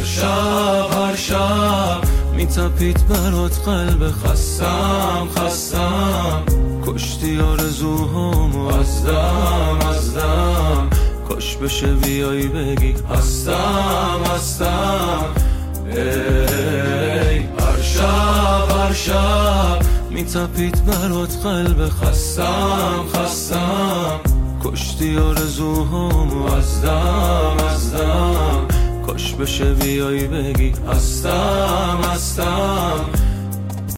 هر شب میتپید برات قلب خستم کشتی آرزوهامو از دم کاش بشه بیایی بگی هستم ای هر شب میتپید برات قلب خستم کشتی آرزوهامو از دم کاش بشه بیایی بگی هستم